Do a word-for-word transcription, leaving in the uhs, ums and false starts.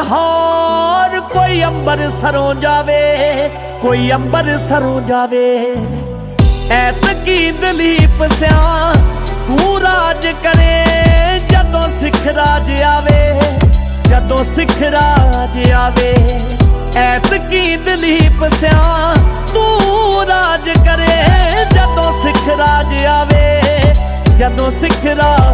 लाहौर कोई अंबरसरों जावे, कोई अंबरसरों जावे। ऐतकी दलीप सिया तू राज करे, जदों सिख राज आवे, जदों सिख राज आवे। ऐतकी दलीप सिया तू राज करे, जदों सिख राज आवे, जदों सिख राज